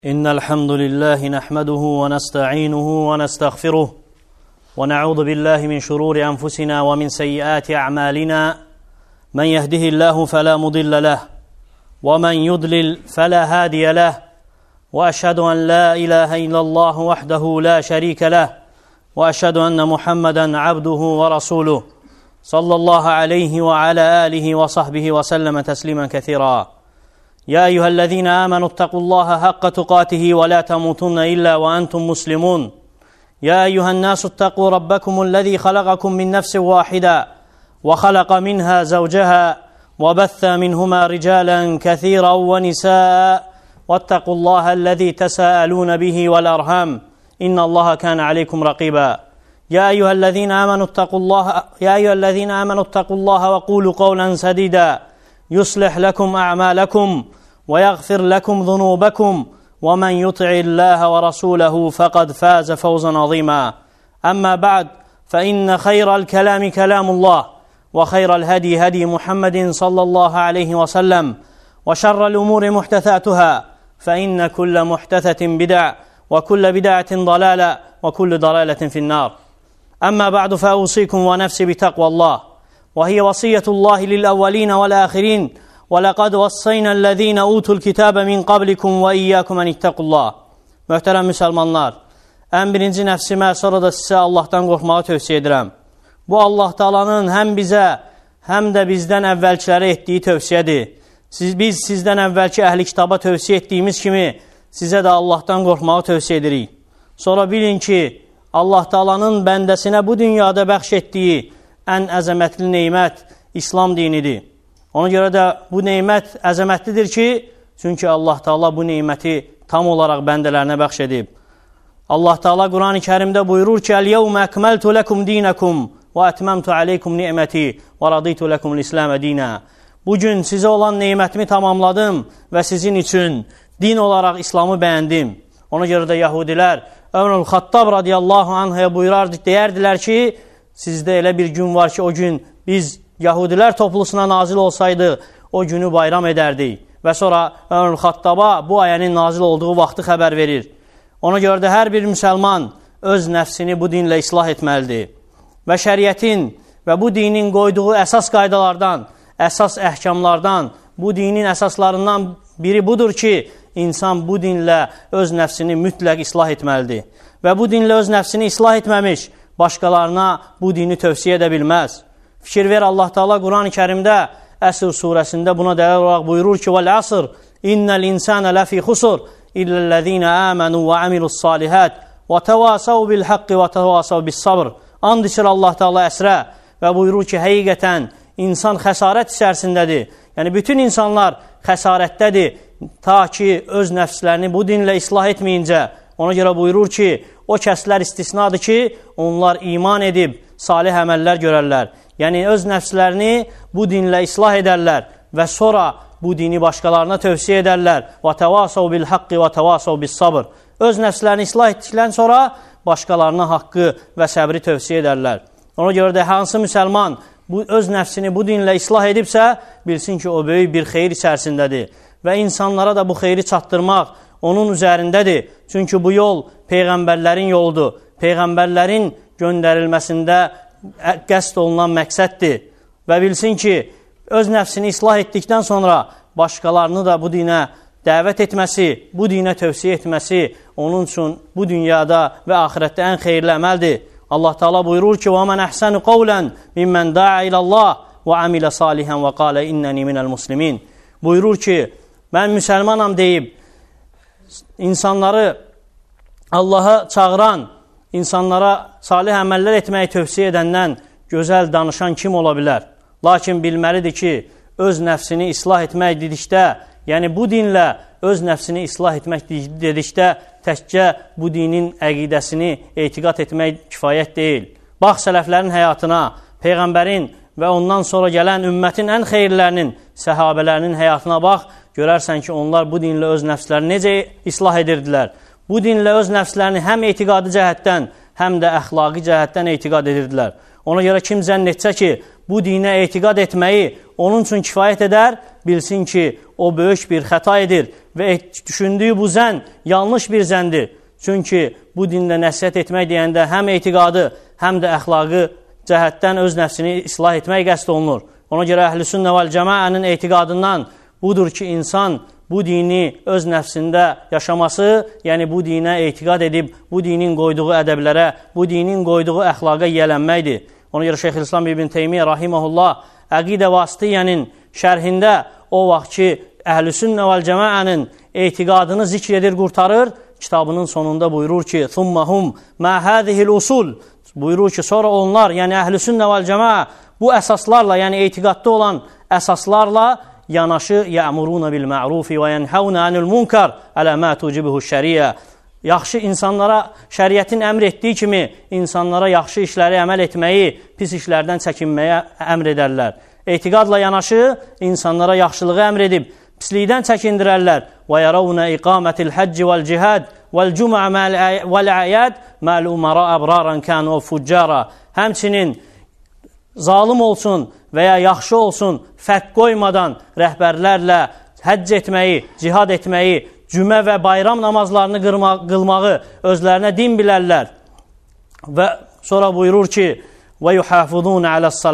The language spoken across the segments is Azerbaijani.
إن الحمد لله نحمده ونستعينه ونستغفره ونعوذ بالله من شرور أنفسنا ومن سيئات أعمالنا من يهده الله فلا مضل له ومن يضلل فلا هادي له وأشهد أن لا إله إلا الله وحده لا شريك له وأشهد أن محمدا عبده ورسوله صلى الله عليه وعلى آله وصحبه وسلم تسليما كثيرا يا أيها الذين آمنوا اتقوا الله حق تقاته ولا تموتن إلا وأنتم مسلمون يا أيها الناس اتقوا ربكم الذي خلقكم من نفس واحدة وخلق منها زوجها وبث منهما رجالا كثيرا ونساء واتقوا الله الذي تساءلون به والأرحام إن الله كان عليكم رقيبا يا أيها الذين آمنوا اتقوا الله وقولوا قولا سديدا يصلح لكم أعمالكم ويغفر لكم ذنوبكم ومن يطع الله ورسوله فقد فاز فوزا عظيما أما بعد فإن خير الكلام كلام الله وخير الهدي هدي محمد صلى الله عليه وسلم وشر الأمور محدثاتها فإن كل محدثة بدع وكل بدعة ضلالة وكل ضلالة في النار أما بعد فأوصيكم ونفسي بتقوى الله وهي وصية الله للأولين والآخرين وَلَقَدْ وَصَّيْنَا الَّذ۪ينَ اُوتُوا الْكِتَابَ مِنْ قَبْلِكُمْ وَاِيَّاكُمْ اَنْ اِتَّقُوا اللّٰهِ Möhtərəm müsəlmanlar, ən birinci nəfsimə, sonra da sizə Allahdan qorxmağı tövsiyə edirəm. Bu Allah Taala'nın həm bizə, həm də bizdən əvvəlkilərə etdiyi tövsiyədir. Biz sizdən əvvəlki əhli kitaba tövsiyə etdiyimiz kimi, sizə də Allahdan qorxmağı tövsiyə edirik. Sonra bilin ki, Allah Taala'nın bəndəsinə bu dünyada bəxş etdiyi ən əzəmətli neymət İslam dinidir. Ona görə də bu neymət əzəmətlidir ki, çünki Allah Taala bu neyməti tam olaraq bəndələrinə bəxş edib. Allah Taala Qurani Kərimdə buyurur ki: "El-yevme ekmeltu lekum dinakum ve etmemtu aleykum ni'meti ve raditu lekum l-İslam dina." Bu gün sizə olan neymətimi tamamladım və sizin üçün din olaraq İslamı bəyəndim. Ona görə də Yahudilər Ömrül Xattab radiyallahu anhaya deyərdilər ki, sizdə elə bir gün var ki, o gün biz Yahudilər toplusuna nazil olsaydı, o günü bayram edərdik. Və sonra Ömrül Xattaba bu ayənin nazil olduğu vaxtı xəbər verir. Ona görə də hər bir müsəlman öz nəfsini bu dinlə islah etməlidir. Və şəriətin və bu dinin qoyduğu əsas qaydalardan, əsas əhkamlardan, bu dinin əsaslarından biri budur ki, insan bu dinlə öz nəfsini mütləq islah etməlidir. Və bu dinlə öz nəfsini islah etməmiş, başqalarına bu dini tövsiyə edə bilməz. Fikir ver, Allah Taala Qurani Kərimdə Əsr surəsində buna dəlil olaraq buyurur ki: "Vel-asr innel insane lefi xusr illellezine amenu ve amilusalihat ve tevasav bil-hakki ve tevasav bis-sabr." And içir Allah Taala əsrə və buyurur ki, həqiqətən insan xəsarət içərisindədir. Yəni bütün insanlar xəsarətdədir ta ki öz nəfslərini bu dinlə islah etməyincə. Ona görə buyurur ki, o kəslər istisnadır ki, onlar iman edib salih əməllər görərlər. Yəni öz nəfslərini bu dinlə islah edərlər və sonra bu dini başqalarına tövsiyə edərlər. Və təvasav bil-haqqi və təvasav bis-sabr. Öz nəfslərini islah etdikdən sonra başqalarına haqqı və səbri tövsiyə edərlər. Ona görə də hansı müsəlman öz nəfsini bu dinlə islah edibsə, bilsin ki, o böyük bir xeyir içərisindədir. Və insanlara da bu xeyri çatdırmaq onun üzərindədir. Çünki bu yol Peyğəmbərlərin yoludur. Peyğəmbərlərin göndərilməsində qəsd olunan məqsəddir. Və bilsin ki, öz nəfsini islah etdikdən sonra başqalarını da bu dinə dəvət etməsi, bu dinə tövsiyə etməsi onun üçün bu dünyada və axirətdə ən xeyirli əməldir. Allah Taala buyurur ki: "Və men əhsanu qawlan mimmen da'a ilallah və amila salihan və qala inneni minel muslimin." Buyurur ki, mən müsəlmanam deyib insanları Allaha çağıran, insanlara salih əməllər etməyi tövsiyə edəndən gözəl danışan kim ola bilər? Lakin bilməlidir ki, öz nəfsini islah etmək dedikdə, yəni bu dinlə öz nəfsini islah etmək dedikdə təkcə bu dinin əqidəsini etiqad etmək kifayət deyil. Bax sələflərin həyatına, Peyğəmbərin və ondan sonra gələn ümmətin ən xeyirlərinin, səhabələrinin həyatına bax, görərsən ki, onlar bu dinlə öz nəfslərini necə islah edirdilər? Bu dinlə öz nəfslərini həm etiqadi cəhətdən, həm də əxlaqi cəhətdən etiqad edirdilər. Ona görə kim zənn etsə ki, bu dinə etiqad etməyi onun üçün kifayət edər, bilsin ki, o böyük bir xəta edir və düşündüyü bu zən yanlış bir zəndir. Çünki bu dində nəsihət etmək deyəndə həm etiqadı, həm də əxlaqı cəhətdən öz nəfsini islah etmək qəsd olunur. Ona görə Əhlüsünnə vəl Cəmaənin etiqadından budur ki, insan bu dini öz nəfsində yaşaması, yəni bu dinə etiqad edib, bu dinin qoyduğu ədəblərə, bu dinin qoyduğu əxlaqa yiyələnməkdir. Ona görə Şeyxülislam İbn Teymiyyə rahiməhullah Əqidə Vasitiyyənin şərhində o vaxt ki, Əhlüsünnə vəl Cəmaənin etiqadını zikr edir, qurtarır, kitabının sonunda buyurur ki, ثُمَّهُمْ مَا هَذِهِ الْأُصُولِ buyurur ki, sonra onlar, yəni Əhlüsünnə vəl Cəmaə bu əsaslarla, yəni etiqadda olan əsaslarla yanaşı ya'muruna bil ma'rufi və yenhauna anil munkar ala ma tujibuhu şəriə. Yaxşı insanlara şəriətin əmr etdiyi kimi insanlara yaxşı işləri əməl etməyi, pis işlərdən çəkinməyə əmr edərlər. Etiqadla yanaşı insanlara yaxşılığı əmr edib pislikdən çəkindirərlər. Və yarawna iqamatil hacc vel cihad vel cum'a vel a'yad mal umara abraran kanu fujjara. Həmçinin zalim olsun və ya yaxşı olsun, fərq qoymadan rəhbərlərlə həcc etməyi, cihad etməyi, cümə və bayram namazlarını qılmağı özlərinə din bilərlər. Və sonra buyurur ki, وَيُحَافِظُونَ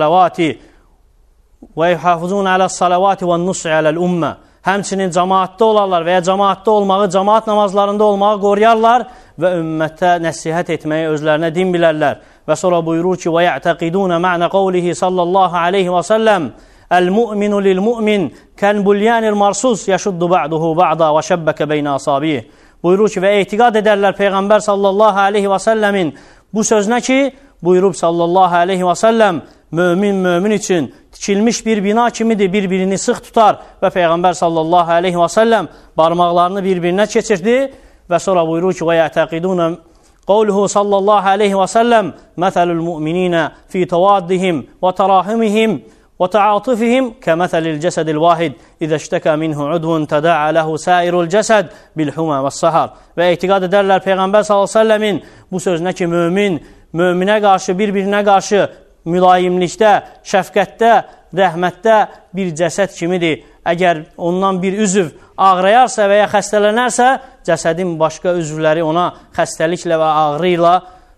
عَلَى الصَّلَوَاتِ وَالنُّصْعِ عَلَى الْأُمَّةِ Həmçinin cəmaatda olarlar və ya cəmaatda olmağı, cəmaat namazlarında olmağı qoruyarlar və ümmətə nəsihət etməyi özlərinə din bilərlər. Və sonra buyurur ki, وَيَعْتَقِدُونَ مَعْنَ قَوْلِهِ sallallahu aleyhi və səlləm الْمُؤْمِنُ لِلْمُؤْمِنِ كَالْبُلْيَانِ الْمَرْسُوسِ يَشُدُّ بَعْدُهُ بَعْدًا وَشَبَّكَ بَيْنَ أَصَابِعِهِ Buyurur ki, və etiqad edərlər Peyğəmbər sallallahu aleyhi və səlləmin bu sözünə ki, buyurub sallallahu aleyhi və səlləm, mömin üçün tikilmiş bir bina kimidir, bir-birini sıx tutar və Peyğəmbər sallallahu aleyhi və səlləm barmaqlarını bir-birinə keçirdi və sonra buyurur ki, وَيَعْتَقِدُونَ قوله صلى الله عليه وسلم مثل المؤمنين في تواضهم وتراحمهم وتعاطفهم كمثل الجسد الواحد إذا اشتكى منه عضو تداعى له سائر الجسد بالحمى والسهر. Və etiqad edərlər Peyğəmbər sallallahu əleyhi və səlləmin bu sözünə ki, möminə qarşı, bir-birinə qarşı mülayimlikdə, şəfqətdə, rəhmətdə bir cəsəd kimidir. Əgər ondan bir üzv ağrıyarsa və ya xəstələnərsə, cəsədin başqa üzvləri ona xəstəliklə və ağrı ilə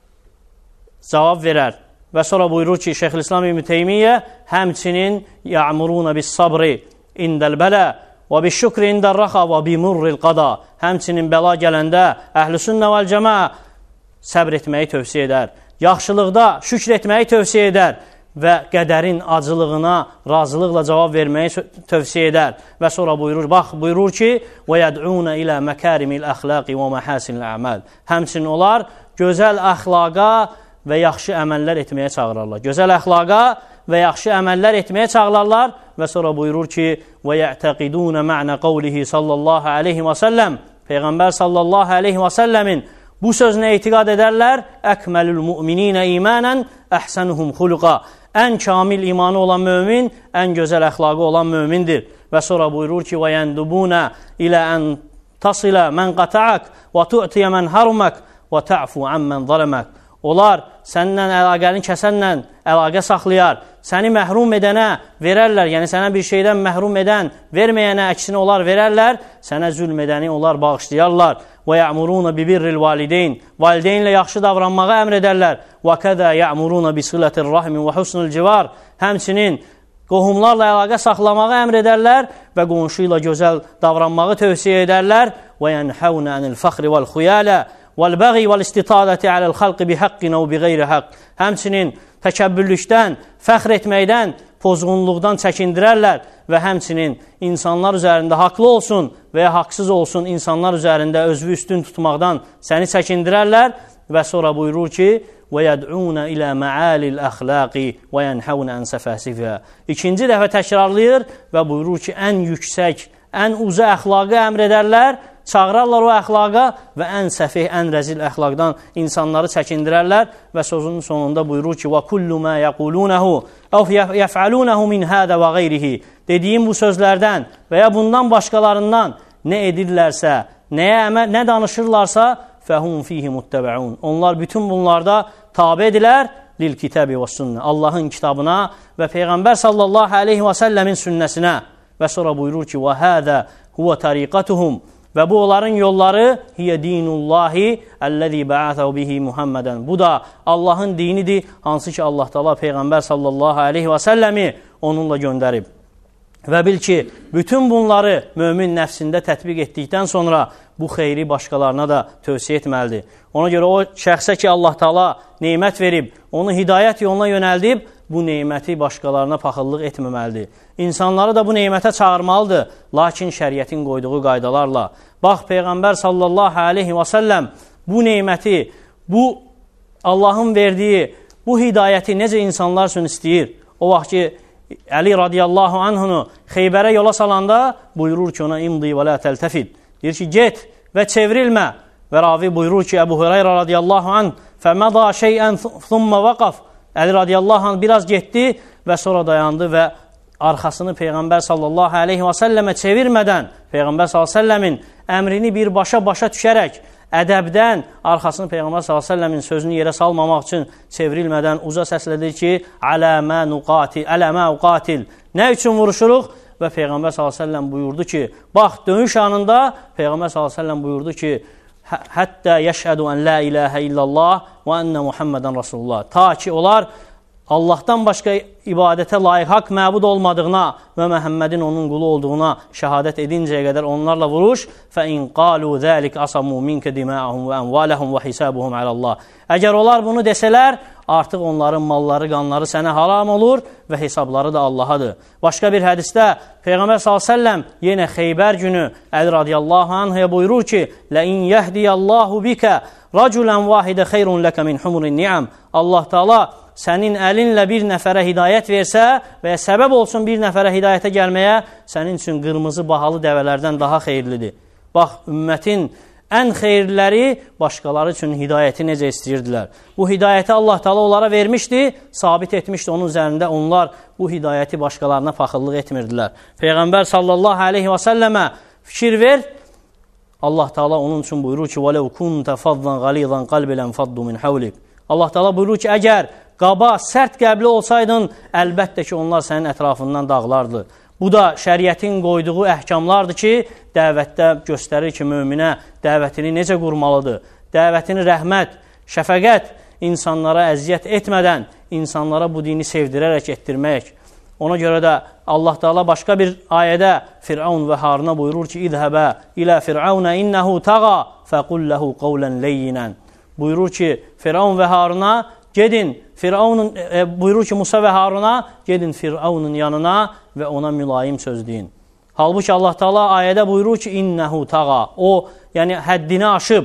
cavab verər. Və sonra buyurur ki, Şeyxülislam İbn Teymiyyə həmçinin ya'muruna bis sabri indəl bələ və bis şükri indəl raxa və bimurril qada. Həmçinin bəla gələndə Əhlüsünnə vəl Cəmaə səbr etməyi tövsiyə edər. Yaxşılıqda şükr etməyi tövsiyə edər və qədərin acılığına razılıqla cavab verməyi tövsiyə edər. Və sonra buyurur ki, وَيَدْعُونَ إِلَى مَكَارِمِ الْأَخْلَاقِ وَمَحَاسِنِ الْأَعْمَالِ Həmçinin onlar gözəl əxlaqa və yaxşı əməllər etməyə çağırırlar. Gözəl əxlaqa və yaxşı əməllər etməyə çağırırlar və sonra buyurur ki, وَيَعْتَقِدُونَ مَعْنَ قَوْلِهِ sallallahu aleyhi və səlləm Peyğəmbər sallallahu aleyhi və səlləmin bu sözünə etiqad edərlər, əkməlül müminə imanən, əhsənuhum xuluqa. Ən kamil imanı olan mömin, ən gözəl əxlaqı olan mömindir. Və sonra buyurur ki, وَيَنْدُبُونَ إِلَى أَنْ تَصِلَ مَنْ قَتَعَكْ وَتُعْتِيَ مَنْ حَرُمَكْ وَتَعْفُ عَمَّنْ ظَلَمَكْ Onlar səndən əlaqəni kəsənlə əlaqə saxlayar, səni məhrum edənə verərlər, yəni sənə bir şeydən məhrum edən, verməyənə əksinə onlar verərlər, sənə zülm edəni onlar bağışlayarlar. وَيَعْمُرُونَ بِبِرِّ الْوَالِدَيْنِ Valideynlə yaxşı davranmağı əmr edərlər. وَكَذَا يَعْمُرُونَ بِصِلَةِ الرَّحْمِ وَحُسْنِ الْجِوَارِ Həmçinin qohumlarla əlaqə saxlamağı əmr edərlər və qonşu ilə gözəl davranmağı tövsiyə edərlər. وَيَنْحَوْنَ عَنِ الْفَخْرِ وَالْخُيَالَ وَالْبَغِي وَالْاِسْتِطَالَةِ عَلَى الْخَلْقِ بِحَقٍّ أَوْ بِغَيْرِ حَقٍ Həmçinin təkəbbürlükdən, fəxr etməkdən, pozğunluqdan çəkindirərlər və həmçinin insanlar üzərində haqlı olsun və ya haqsız olsun, insanlar üzərində özünü üstün tutmaqdan səni çəkindirərlər və sonra buyurur ki, وَيَدْعُونَ إِلَى مَعَالِ الْأَخْلَاقِ وَيَنْحَوْنَ عَنْ سَفَاسِفِهَا İkinci dəfə təkrarlayır və buyurur ki, ən yüksək, ən uca əxlaqı əmr edərlər, çağırarlar o əxlaqa və ən səfih, ən rəzil əxlaqdan insanları çəkindirərlər və sözünün sonunda buyurur ki, وَكُلُّ مَا يَقُولُونَهُ أَوْ يَفْعَلُونَهُ مِنْ هَذَا وَغَيْرِهِ Dediyim bu sözlərdən və ya bundan başqalarından nə edirlərsə, nə danışırlarsa, فَهُمْ فِيهِ مُتَّبَعُونَ Onlar bütün bunlarda tabi edilər lil kitabi və sünnə. Allahın kitabına və Peyğəmbər sallallahu aleyhi və səlləmin sünnəsinə. Və sonra buyurur ki, və hədə huvə tariqatuhum. Və bu onların yolları hiyə dinullahi əlləzi bə'ətəhu bihi Muhammədən. Bu da Allahın dinidir, hansı ki Allah Teala Peyğəmbər sallallahu aleyhi və səlləmi onunla göndərib. Və bil ki, bütün bunları mömin nəfsində tətbiq etdikdən sonra bu xeyri başqalarına da tövsiyə etməlidir. Ona görə o şəxsə ki Allah Teala neymət verib, onu hidayət yoluna yönəldib, bu neyməti başqalarına paxıllıq etməməlidir. İnsanları da bu neymətə çağırmalıdır, lakin şəriətin qoyduğu qaydalarla. Bax, Peyğəmbər sallallahu aleyhi və səlləm bu neyməti, bu Allahın verdiyi bu hidayəti necə insanlar üçün istəyir? O vaxt ki, Əli radiyallahu anhunu Xeybərə yola salanda buyurur ki, ona imdi və la təltəfid. Deyir ki, get və çevrilmə. Və ravi buyurur ki, Əbu Hüreyrə radiyallahu anh fəməda şeyən thumma vaqaf. Əli radiyallahu anh biraz getdi və sonra dayandı və arxasını Peyğəmbər sallallahu aleyhi və səlləmə çevirmədən Peyğəmbər sallallahu aleyhi və səlləmin əmrini bir başa düşərək ədəbdən arxasını Peyğəmbər s.ə.v-in sözünü yerə salmamaq üçün çevrilmədən uca səslədir ki, Ələmə uqatil. Nə üçün vuruşuruq? Və Peyğəmbər s.ə.v buyurdu ki, bax, döyüş anında Peyğəmbər s.ə.v buyurdu ki, həttə yəşhədu ən la iləhə illallah və ənə Muhammədən Rasulullah. Ta ki, onlar Allahdan başqa ibadətə layiq haqq məbud olmadığına və Məhəmmədin onun qulu olduğuna şəhadət edincəyə qədər onlarla vuruş. فَاِنْ قَالُوا ذَٰلِكَ أَصَمُوا مِنْكَ دِمَاءَهُمْ وَأَمْوَالَهُمْ وَحِسَابُهُمْ عَلَى اللّٰهِ. Əgər onlar bunu desələr, artıq onların malları, qanları sənə haram olur və hesabları da Allahadır. Başqa bir hədisdə Peyğəmbər s.ə.v yenə Xeybər günü Əli radiyallahu anhaya buyurur ki, لَاِنْ يَهْدِيَ اللّٰهُ بِكَ رَجُلًا وَاحِدَ خَيْرٌ لَكَ مِنْ حُمُرِ النِّعَمِ. Allah Teala sənin əlinlə bir nəfərə hidayət versə və ya səbəb olsun bir nəfərə hidayətə gəlməyə, sənin üçün qırmızı bahalı dəvələrdən daha xeyirlidir. Bax, ümmətin ən xeyirləri başqaları üçün hidayəti necə istəyirdilər. Bu hidayəti Allah Teala onlara vermişdi, sabit etmişdi onun üzərində. Onlar bu hidayəti başqalarına paxıllıq etmirdilər. Peyğəmbər sallallahu aleyhi və səlləmə fikir ver, Allah Teala onun üçün buyurur ki, وَلَوْ كُنْتَ فَضًّا غَلِيظًا قَلْبِ لَنْفَضُّ مِنْ حَوْلِكَ. Allah Teala buyurur ki, əgər qaba, sərt qəbli olsaydın, əlbəttə ki, onlar sənin ətrafından dağlardı. Bu da şəriətin qoyduğu əhkamlardır ki, dəvətdə göstərir ki, möminə dəvətini necə qurmalıdır. Dəvətini rəhmət, şəfəqət, insanlara əziyyət etmədən, insanlara bu dini sevdirərək etdirmək. Ona görə də Allah Teala başqa bir ayədə Firavun və Haruna buyurur ki, İzhəbə ilə Firavunə innəhu tağa fəqul ləhu qavlən leyyinən. Buyurur ki, Firavun və Haruna gedin, buyurur ki, Musa və Haruna gedin Firavunun yanına və ona mülayim söz deyin. Halbuki Allah Teala ayədə buyurur ki, innəhu tağa. O, yəni həddini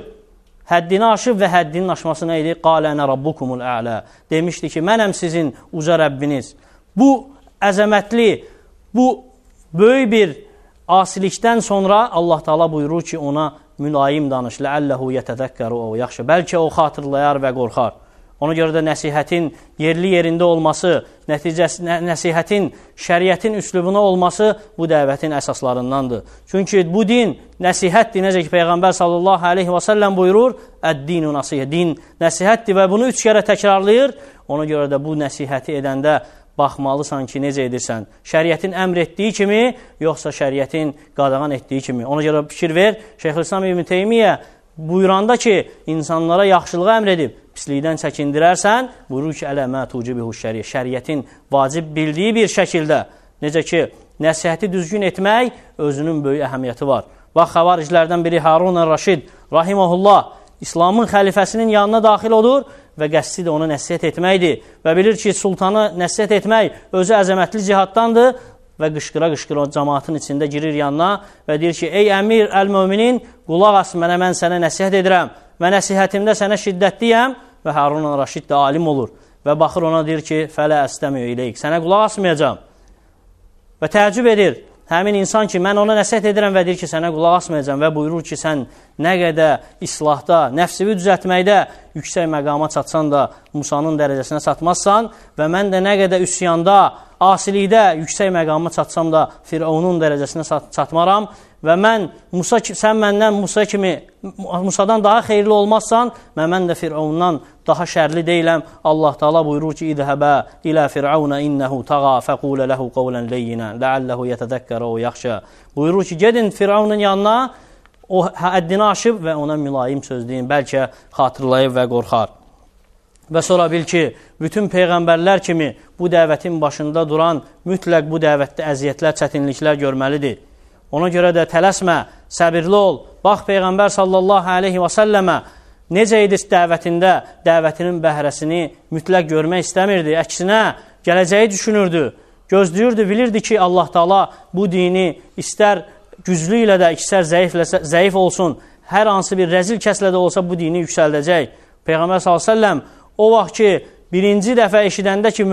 aşıb və həddinin aşması nə idi? Qalənə rabbukumul ə'lə. Demişdi ki, mənəm sizin uca Rəbbiniz. Bu əzəmətli, bu böyük bir asilikdən sonra Allah Teala buyurur ki, ona mülayim danış. Ləəlləhu yətədəkkəru o yaxşı. Bəlkə o xatırlayar və qorxar. Ona görə də nəsihətin yerli yerində olması, nəsihətin şəriətin üslubuna olması bu dəvətin əsaslarındandır. Çünki bu din nəsihətdir. Necə ki, Peyğəmbər sallallahu aleyhi və səlləm buyurur, əd-dinu nasihə. Din nəsihətdir və bunu 3 kərə təkrarlayır. Ona görə də bu nəsihəti edəndə baxmalısan ki, necə edirsən. Şəriətin əmr etdiyi kimi, yoxsa şəriətin qadağan etdiyi kimi. Ona görə fikir ver, Şeyxülislam İbn Teymiyyə buyuranda ki, insanlara yaxşılığı əmr edib, pislikdən çəkindirərsən, buyurur ki, ələmə tucibihu şəriə. Şəriətin vacib bildiyi bir şəkildə. Necə ki, nəsihəti düzgün etmək özünün böyük əhəmiyyəti var. Bax, xavariclərdən biri Harun Raşid, rahiməhullah, İslamın xəlifəsinin yanına daxil olur və qəsdi də ona nəsihət etməkdir. Və bilir ki, sultanı nəsihət etmək özü əzəmətli cihaddandır və qışqıra-qışqıra cəmaatın içində girir yanına və deyir ki, ey əmir əl-müminin, qulaq as mənə, mən sənə nəsihət edirəm və nəsihətimdə sənə şiddətliyəm və Harun Raşid də alim olur və baxır ona deyir ki, fələ əstəmiyo iləyik, sənə qulaq asmayacam və təəccüb edir. Həmin insan ki, mən ona nəsihət edirəm və deyir ki, sənə qulaq asmayacam və buyurur ki, sən nə qədər islahda, nəfsivi düzəltməkdə yüksək məqama çatsan da Musanın dərəcəsinə çatmazsan və mən də nə qədər üsyanda, asilikdə yüksək məqama çatsam da Firavunun dərəcəsinə çatmaram və sən məndən Musadan daha xeyirli olmazsan və mən də Firavundan daha şərli deyiləm. Allah Taala buyurur ki: "İzhaba ila fir'auna innehu tağa faqula lahu qawlan layyinan la'allahu yetezekkeru və yaxşa." Buyurur ki, gedin Firavunun yanına, o həddini aşıb və ona mülayim söz deyin, bəlkə xatırlayıb və qorxar. Və sonra bil ki, bütün peyğəmbərlər kimi bu dəvətin başında duran mütləq bu dəvətdə əziyyətlər, çətinliklər görməlidir. Ona görə də tələsmə, səbirli ol. Bax, Peyğəmbər sallallahu aleyhi və səlləmə necə idi dəvətində, dəvətinin bəhrəsini mütləq görmək istəmirdi. Əksinə, gələcəyi düşünürdü, gözləyirdi, bilirdi ki, Allah Taala bu dini istər güclü ilə də, istər zəif olsun, hər hansı bir rəzil kəslə də olsa bu dini yüksəldəcək. Peyğəmbər sallallahu aleyhi və səlləm o vaxt ki, birinci dəfə eşidəndə ki,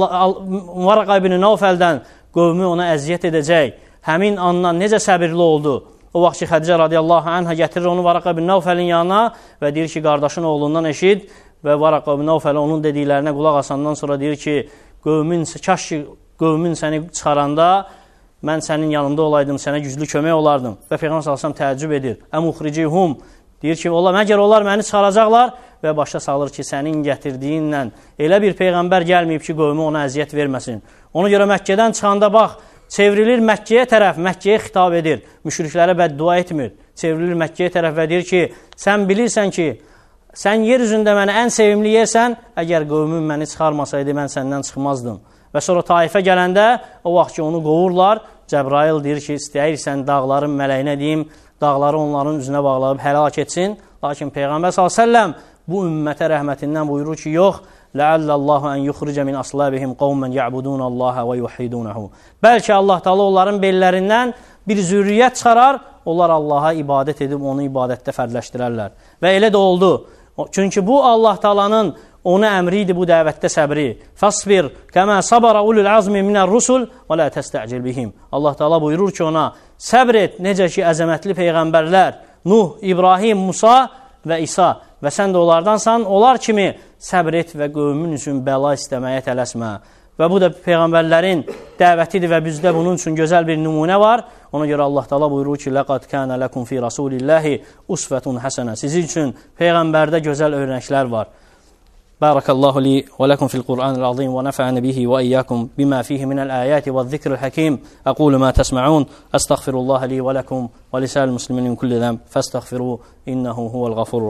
Varaq ibn Nəufəldən qövmü ona əziyyət edəcək, həmin andan necə səbirli oldu. O vaxt ki, Xədicə radiyallahu anhə gətirir onu Varaq ibn Nəufəlin yanına və deyir ki, qardaşın oğlundan eşid və Varaq ibn Nəufəl onun dediklərinə qulaq asandan sonra deyir ki, kaş ki, qövmün səni çıxaranda mən sənin yanında olaydım, sənə güclü kömək olardım. Və Peyğəmbər sallallahu əleyhi və səlləm təəccüb edir. Əmuxricihum, deyir ki, məgər onlar məni çıxaracaqlar və başa salır ki, sənin gətirdiyinlə elə bir peyğəmbər gəlməyib ki, qövmü ona əziyyət verməsin. Ona görə Məkkədən çıxanda bax, çevrilir Məkkəyə tərəf, Məkkəyə xitab edir. Müşriklərə bəddua etmir. Çevrilir Məkkəyə tərəf və deyir ki, sən bilirsən ki, sən yer üzündə mənə ən sevimli yersən, əgər qövmün məni çıxarmasaydı, mən səndən çıxmazdım. Və sonra Taifə gələndə, o vaxt ki, onu qovurlar, Cəbrail deyir ki, istəyirsən dağların mələyinə deyim, dağları onların üzünə bağlayıb həlak etsin. Lakin Peyğəmbər s.ə.v bu ümmətə rəhmətindən buyurur ki, yox, Ləallallahu ən yuxricə min aslabihim qavmən ya'budunallaha və yuhidunahu. Bəlkə Allah Taala onların bellərindən bir zürriyyət çıxarar, onlar Allaha ibadət edib onu ibadətdə fərdləşdirərlər. Və elə də oldu. Çünki bu Allah Taalanın ona əmri idi bu dəvətdə səbri. Fasbir kəmə sabara ulul azmi minər rusul və la təstəcil bihim. Allah Taala buyurur ki ona, səbr et, necə ki əzəmətli peyğəmbərlər Nuh, İbrahim, Musa və İsa və sən də onlardansan, onlar kimi səbr et və qövmün üçün bəla istəməyə tələsmə. Və bu da peyğəmbərlərin dəvətidir və bizdə bunun üçün gözəl bir nümunə var. Ona görə Allah Taala buyurur ki, "Laqad kana lakum fi rasulillahi uswatun hasana." Sizin üçün peyğəmbərdə gözəl örnəklər var. Barakallahu li və lakum fil Qur'anil azim və nafa'ani bihi və iyyakum bima fihi min al-ayati wadh-dhikril hakim. Aqulu ma tasma'un, astaghfirullaha li və lakum və lisa'il muslimin min kulli dhanb fastaghfiruhu innahu huwal ghafurur